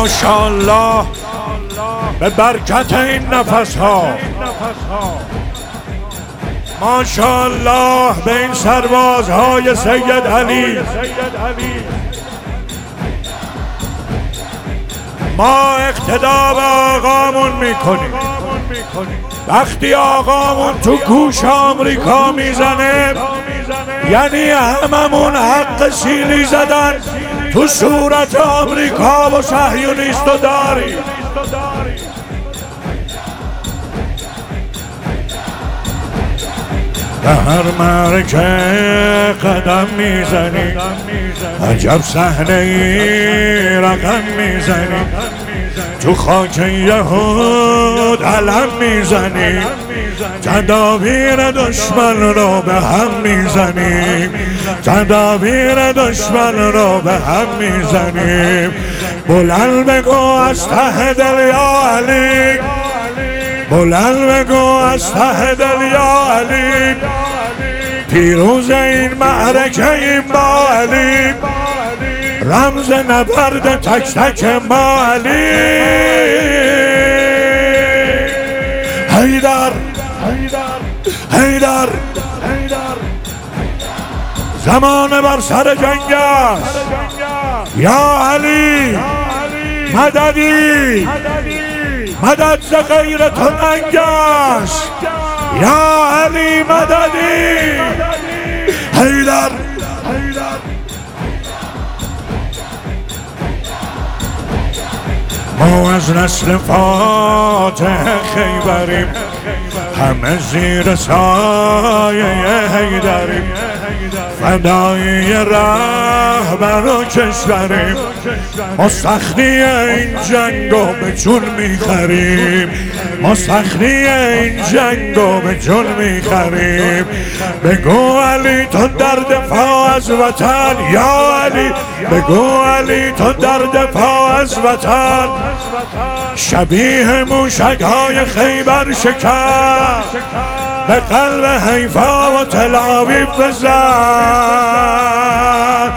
ماشاءالله به برکت این نفس ها، ماشاءالله به این سربازهای سید علی. ما اقتدا به آقامون میکنیم. وقتی آقامون تو گوش آمریکا میزنه یعنی هممون حق سیلی زدن تو صورت آمریکا و صهیونیستو داریم. به هر مرکه قدم میزنی عجب صحنه ای رقم میزنی، تو خاک یهود علم میزنی، تدابیر دشمن رو به هم میزنی، تدابیر دشمن رو به هم میزنی. بلند بگو از ته دل یا علی، بلند بگو از ته دل یا علی، پیروز این معرکه این با علی، رمز نبرد تک تک ما علی. حیدر حیدر زمان بر سر جنگ است، یا علی مددی، مدد ز غیر تو ننگ است، یا علی مددی. حیدر ما از نسل فاتح خیبریم، همه زیر سایه حیدریم، فدایی رهبر و کشوریم، ما سختی این جنگو به جون میخریم، ما سختی این جنگو به جون میخریم. بگو علی تو در دفاع از وطن، یا علی بگو علی تو در دفاع از وطن، شبیه موشک‌های خیبر شکن، به قلب حیفا و تل آویب بزن.